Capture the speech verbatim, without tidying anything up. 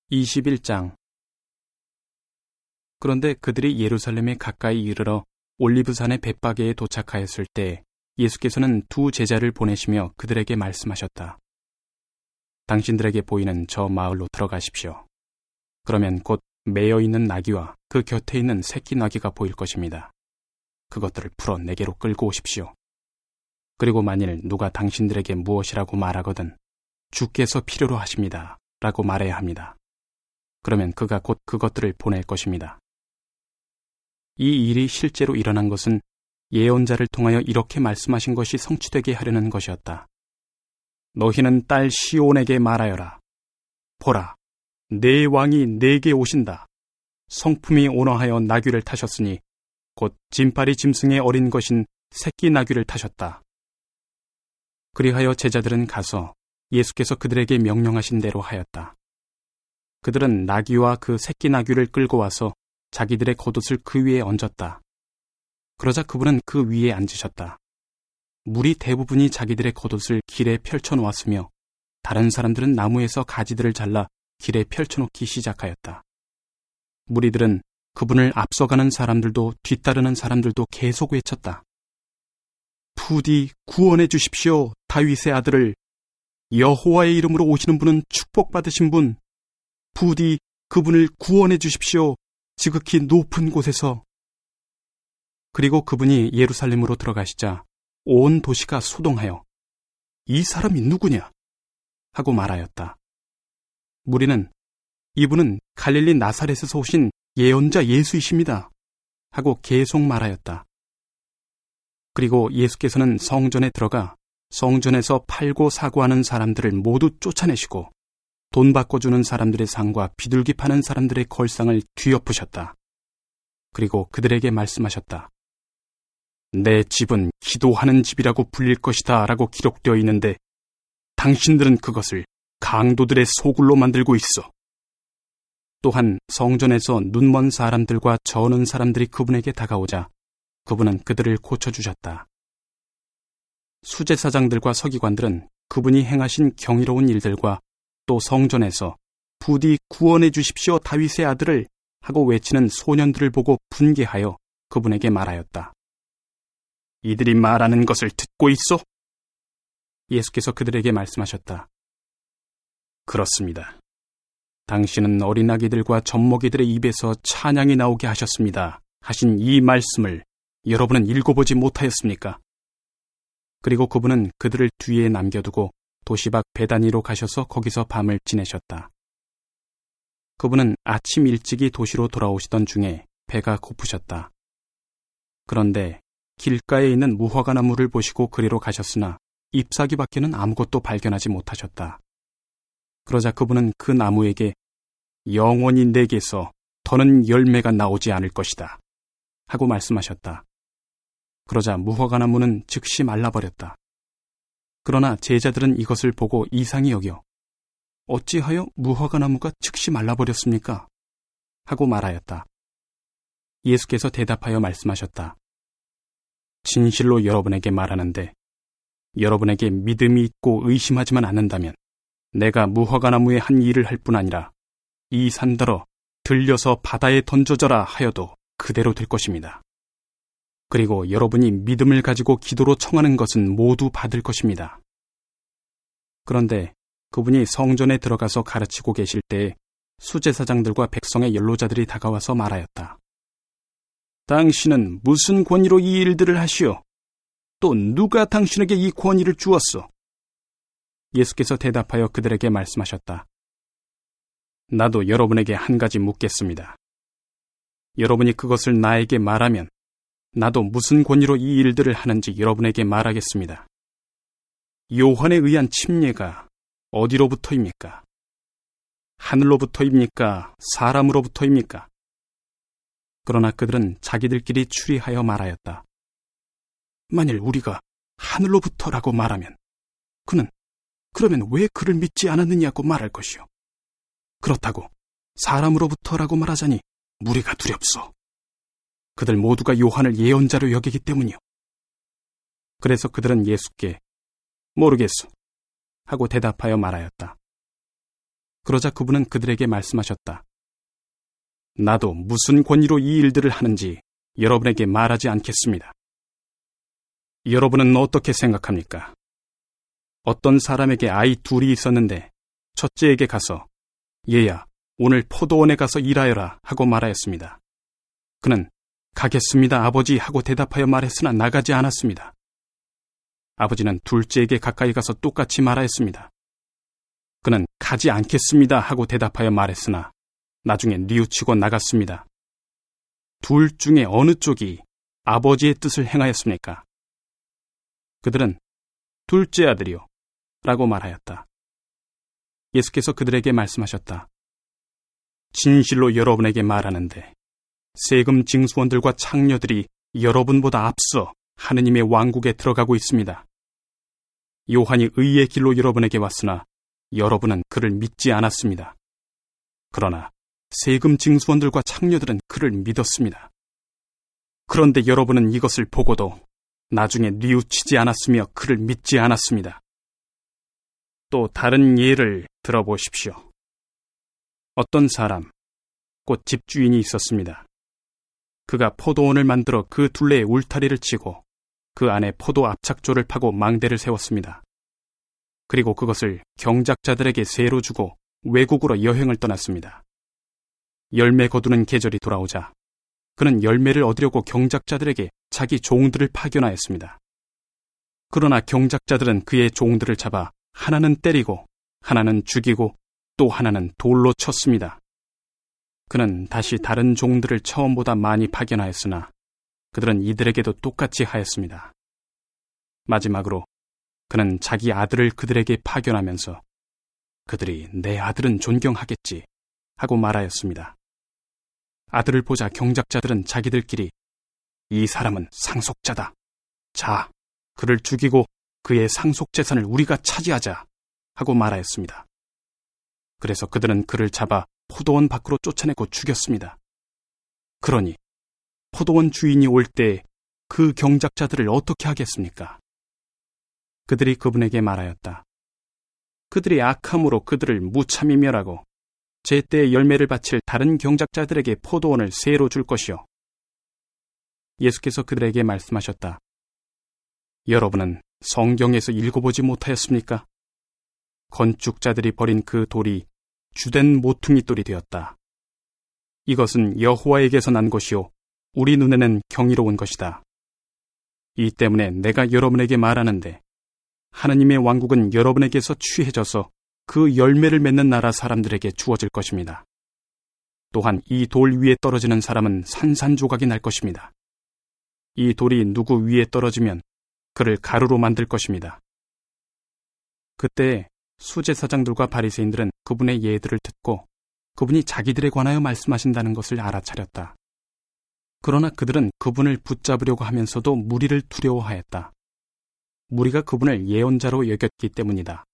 이십일 장. 그런데 그들이 예루살렘에 가까이 이르러 올리브산의 벳바게에 도착하였을 때 예수께서는 두 제자를 보내시며 그들에게 말씀하셨다. 당신들에게 보이는 저 마을로 들어가십시오. 그러면 곧 매여 있는 나귀와 그 곁에 있는 새끼 나귀가 보일 것입니다. 그것들을 풀어 내게로 끌고 오십시오. 그리고 만일 누가 당신들에게 무엇이라고 말하거든 주께서 필요로 하십니다 라고 말해야 합니다. 그러면 그가 곧 그것들을 보낼 것입니다. 이 일이 실제로 일어난 것은 예언자를 통하여 이렇게 말씀하신 것이 성취되게 하려는 것이었다. 너희는 딸 시온에게 말하여라. 보라, 내 왕이 내게 오신다. 성품이 온화하여 나귀를 타셨으니 곧 짐파리 짐승의 어린 것인 새끼 나귀를 타셨다. 그리하여 제자들은 가서 예수께서 그들에게 명령하신 대로 하였다. 그들은 나귀와 그 새끼 나귀를 끌고 와서 자기들의 겉옷을 그 위에 얹었다. 그러자 그분은 그 위에 앉으셨다. 무리 대부분이 자기들의 겉옷을 길에 펼쳐놓았으며 다른 사람들은 나무에서 가지들을 잘라 길에 펼쳐놓기 시작하였다. 무리들은 그분을 앞서가는 사람들도 뒤따르는 사람들도 계속 외쳤다. 부디 구원해 주십시오, 다윗의 아들을. 여호와의 이름으로 오시는 분은 축복받으신 분. 부디 그분을 구원해 주십시오, 지극히 높은 곳에서. 그리고 그분이 예루살렘으로 들어가시자 온 도시가 소동하여 이 사람이 누구냐? 하고 말하였다. 무리는 이분은 갈릴리 나사렛에서 오신 예언자 예수이십니다 하고 계속 말하였다. 그리고 예수께서는 성전에 들어가 성전에서 팔고 사고하는 사람들을 모두 쫓아내시고 돈 바꿔주는 사람들의 상과 비둘기 파는 사람들의 걸상을 뒤엎으셨다. 그리고 그들에게 말씀하셨다. 내 집은 기도하는 집이라고 불릴 것이다 라고 기록되어 있는데 당신들은 그것을 강도들의 소굴로 만들고 있어. 또한 성전에서 눈먼 사람들과 저는 사람들이 그분에게 다가오자 그분은 그들을 고쳐주셨다. 수제사장들과 서기관들은 그분이 행하신 경이로운 일들과 또 성전에서 부디 구원해 주십시오, 다윗의 아들을 하고 외치는 소년들을 보고 분개하여 그분에게 말하였다. 이들이 말하는 것을 듣고 있소? 예수께서 그들에게 말씀하셨다. 그렇습니다. 당신은 어린아기들과 젖먹이들의 입에서 찬양이 나오게 하셨습니다 하신 이 말씀을 여러분은 읽어보지 못하였습니까? 그리고 그분은 그들을 뒤에 남겨두고 도시 밖 베다니로 가셔서 거기서 밤을 지내셨다. 그분은 아침 일찍이 도시로 돌아오시던 중에 배가 고프셨다. 그런데 길가에 있는 무화과 나무를 보시고 그리로 가셨으나 잎사귀 밖에는 아무것도 발견하지 못하셨다. 그러자 그분은 그 나무에게 영원히 내게서 더는 열매가 나오지 않을 것이다 하고 말씀하셨다. 그러자 무화과 나무는 즉시 말라버렸다. 그러나 제자들은 이것을 보고 이상히 여겨 어찌하여 무화과 나무가 즉시 말라버렸습니까? 하고 말하였다. 예수께서 대답하여 말씀하셨다. 진실로 여러분에게 말하는데 여러분에게 믿음이 있고 의심하지만 않는다면 내가 무화과 나무에 한 일을 할 뿐 아니라 이 산더러 들려서 바다에 던져져라 하여도 그대로 될 것입니다. 그리고 여러분이 믿음을 가지고 기도로 청하는 것은 모두 받을 것입니다. 그런데 그분이 성전에 들어가서 가르치고 계실 때에 수제사장들과 백성의 연로자들이 다가와서 말하였다. 당신은 무슨 권위로 이 일들을 하시오? 또 누가 당신에게 이 권위를 주었소? 예수께서 대답하여 그들에게 말씀하셨다. 나도 여러분에게 한 가지 묻겠습니다. 여러분이 그것을 나에게 말하면 나도 무슨 권위로 이 일들을 하는지 여러분에게 말하겠습니다. 요한에 의한 침례가 어디로부터입니까? 하늘로부터입니까? 사람으로부터입니까? 그러나 그들은 자기들끼리 추리하여 말하였다. 만일 우리가 하늘로부터라고 말하면 그는 그러면 왜 그를 믿지 않았느냐고 말할 것이요. 그렇다고 사람으로부터라고 말하자니 무리가 두렵소. 그들 모두가 요한을 예언자로 여기기 때문이요. 그래서 그들은 예수께 모르겠소 하고 대답하여 말하였다. 그러자 그분은 그들에게 말씀하셨다. 나도 무슨 권위로 이 일들을 하는지 여러분에게 말하지 않겠습니다. 여러분은 어떻게 생각합니까? 어떤 사람에게 아이 둘이 있었는데 첫째에게 가서 얘야, 오늘 포도원에 가서 일하여라 하고 말하였습니다. 그는 가겠습니다, 아버지 하고 대답하여 말했으나 나가지 않았습니다. 아버지는 둘째에게 가까이 가서 똑같이 말하였습니다. 그는 가지 않겠습니다 하고 대답하여 말했으나 나중에 뉘우치고 나갔습니다. 둘 중에 어느 쪽이 아버지의 뜻을 행하였습니까? 그들은 둘째 아들이요 라고 말하였다. 예수께서 그들에게 말씀하셨다. 진실로 여러분에게 말하는데 세금 징수원들과 창녀들이 여러분보다 앞서 하느님의 왕국에 들어가고 있습니다. 요한이 의의 길로 여러분에게 왔으나 여러분은 그를 믿지 않았습니다. 그러나 세금 징수원들과 창녀들은 그를 믿었습니다. 그런데 여러분은 이것을 보고도 나중에 뉘우치지 않았으며 그를 믿지 않았습니다. 또 다른 예를 들어보십시오. 어떤 사람, 곧 집주인이 있었습니다. 그가 포도원을 만들어 그 둘레에 울타리를 치고 그 안에 포도 압착조를 파고 망대를 세웠습니다. 그리고 그것을 경작자들에게 세로 주고 외국으로 여행을 떠났습니다. 열매 거두는 계절이 돌아오자 그는 열매를 얻으려고 경작자들에게 자기 종들을 파견하였습니다. 그러나 경작자들은 그의 종들을 잡아 하나는 때리고 하나는 죽이고 또 하나는 돌로 쳤습니다. 그는 다시 다른 종들을 처음보다 많이 파견하였으나 그들은 이들에게도 똑같이 하였습니다. 마지막으로 그는 자기 아들을 그들에게 파견하면서 그들이 내 아들은 존경하겠지 하고 말하였습니다. 아들을 보자 경작자들은 자기들끼리 이 사람은 상속자다. 자, 그를 죽이고 그의 상속재산을 우리가 차지하자 하고 말하였습니다. 그래서 그들은 그를 잡아 포도원 밖으로 쫓아내고 죽였습니다. 그러니 포도원 주인이 올 때 그 경작자들을 어떻게 하겠습니까? 그들이 그분에게 말하였다. 그들이 악함으로 그들을 무참히 멸하고 제때의 열매를 바칠 다른 경작자들에게 포도원을 세로 줄 것이요. 예수께서 그들에게 말씀하셨다. 여러분은 성경에서 읽어보지 못하였습니까? 건축자들이 버린 그 돌이 주된 모퉁이 돌이 되었다. 이것은 여호와에게서 난 것이요 우리 눈에는 경이로운 것이다. 이 때문에 내가 여러분에게 말하는데 하느님의 왕국은 여러분에게서 취해져서 그 열매를 맺는 나라 사람들에게 주어질 것입니다. 또한 이 돌 위에 떨어지는 사람은 산산조각이 날 것입니다. 이 돌이 누구 위에 떨어지면 그를 가루로 만들 것입니다. 그때 수제사장들과 바리새인들은 그분의 예들을 듣고 그분이 자기들에 관하여 말씀하신다는 것을 알아차렸다. 그러나 그들은 그분을 붙잡으려고 하면서도 무리를 두려워하였다. 무리가 그분을 예언자로 여겼기 때문이다.